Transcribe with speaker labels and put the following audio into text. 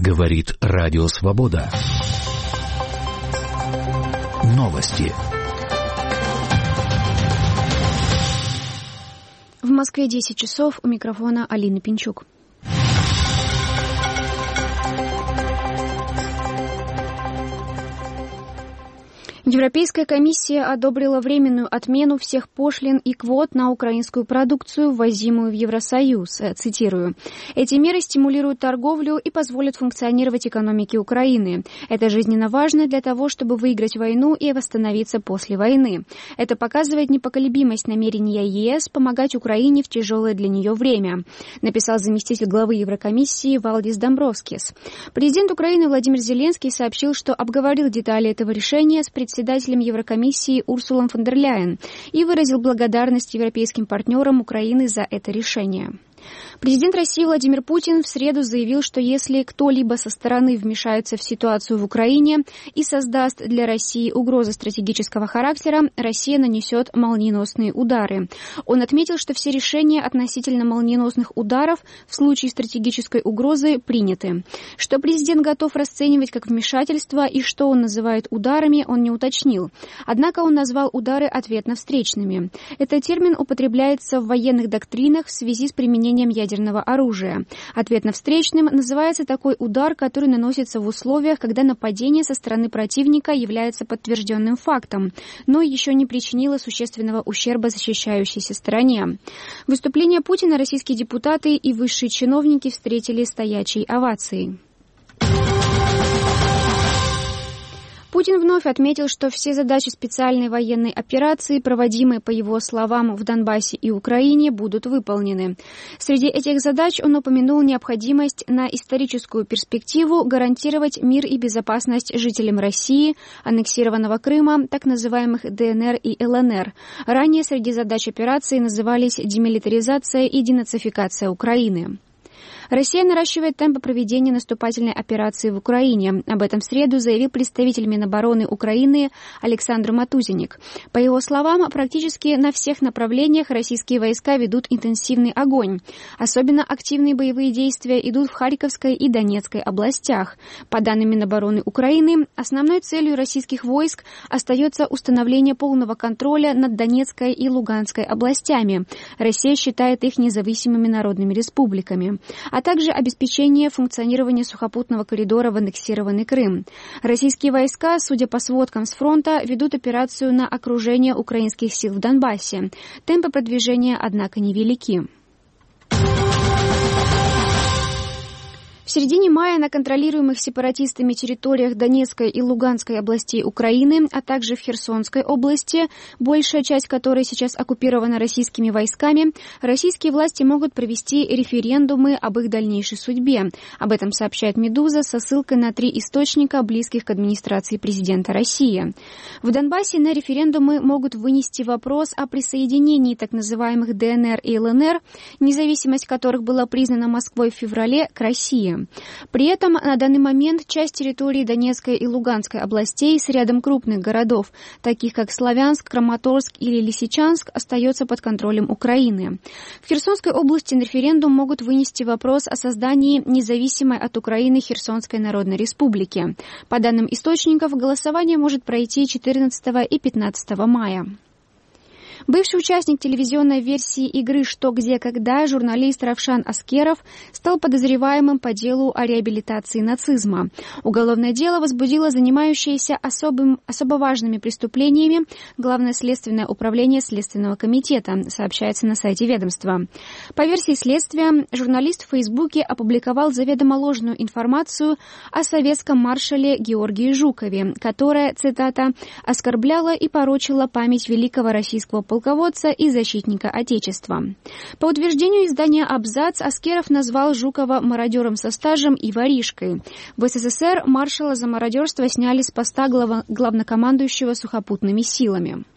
Speaker 1: Говорит Радио Свобода. Новости.
Speaker 2: В Москве 10 часов, у микрофона Алина Пинчук. Европейская комиссия одобрила временную отмену всех пошлин и квот на украинскую продукцию, ввозимую в Евросоюз. Цитирую. «Эти меры стимулируют торговлю и позволят функционировать экономике Украины. Это жизненно важно для того, чтобы выиграть войну и восстановиться после войны. Это показывает непоколебимость намерения ЕС помогать Украине в тяжелое для нее время», написал заместитель главы Еврокомиссии Валдис Домбровскис. Президент Украины Владимир Зеленский сообщил, что обговорил детали этого решения с председателем Еврокомиссии Урсулой фон дер Ляйен и выразил благодарность европейским партнерам Украины за это решение. Президент России Владимир Путин в среду заявил, что если кто-либо со стороны вмешается в ситуацию в Украине и создаст для России угрозы стратегического характера, Россия нанесет молниеносные удары. Он отметил, что все решения относительно молниеносных ударов в случае стратегической угрозы приняты. Что президент готов расценивать как вмешательство и что он называет ударами, он не уточнил. Однако он назвал удары ответно-встречными. Этот термин употребляется в военных доктринах в связи с применением ядерного оружия. Ответно-встречным называется такой удар, который наносится в условиях, когда нападение со стороны противника является подтвержденным фактом, но еще не причинило существенного ущерба защищающейся стороне. Выступление Путина российские депутаты и высшие чиновники встретили стоячей овацией. Путин вновь отметил, что все задачи специальной военной операции, проводимые, по его словам, в Донбассе и Украине, будут выполнены. Среди этих задач он упомянул необходимость на историческую перспективу гарантировать мир и безопасность жителям России, аннексированного Крыма, так называемых ДНР и ЛНР. Ранее среди задач операции назывались демилитаризация и денацификация Украины. Россия наращивает темпы проведения наступательной операции в Украине. Об этом в среду заявил представитель Минобороны Украины Александр Матузенник. По его словам, практически на всех направлениях российские войска ведут интенсивный огонь. Особенно активные боевые действия идут в Харьковской и Донецкой областях. По данным Минобороны Украины, основной целью российских войск остается установление полного контроля над Донецкой и Луганской областями. Россия считает их независимыми народными республиками, а также обеспечение функционирования сухопутного коридора в аннексированный Крым. Российские войска, судя по сводкам с фронта, ведут операцию на окружение украинских сил в Донбассе. Темпы продвижения, однако, невелики. В середине мая на контролируемых сепаратистами территориях Донецкой и Луганской областей Украины, а также в Херсонской области, большая часть которой сейчас оккупирована российскими войсками, российские власти могут провести референдумы об их дальнейшей судьбе. Об этом сообщает «Медуза» со ссылкой на 3 источника, близких к администрации президента России. В Донбассе на референдумы могут вынести вопрос о присоединении так называемых ДНР и ЛНР, независимость которых была признана Москвой в феврале, к России. При этом на данный момент часть территории Донецкой и Луганской областей с рядом крупных городов, таких как Славянск, Краматорск или Лисичанск, остается под контролем Украины. В Херсонской области на референдум могут вынести вопрос о создании независимой от Украины Херсонской Народной Республики. По данным источников, голосование может пройти 14 и 15 мая. Бывший участник телевизионной версии игры «Что, где, когда» журналист Равшан Аскеров стал подозреваемым по делу о реабилитации нацизма. Уголовное дело возбудило занимающееся особо важными преступлениями Главное следственное управление Следственного комитета, сообщается на сайте ведомства. По версии следствия, журналист в Фейсбуке опубликовал заведомо ложную информацию о советском маршале Георгии Жукове, которая, цитата, «оскорбляла и порочила память великого российского полководца и защитника Отечества». По утверждению издания «Абзац», Аскеров назвал Жукова мародером со стажем и воришкой. В СССР маршала за мародерство сняли с поста главнокомандующего сухопутными силами.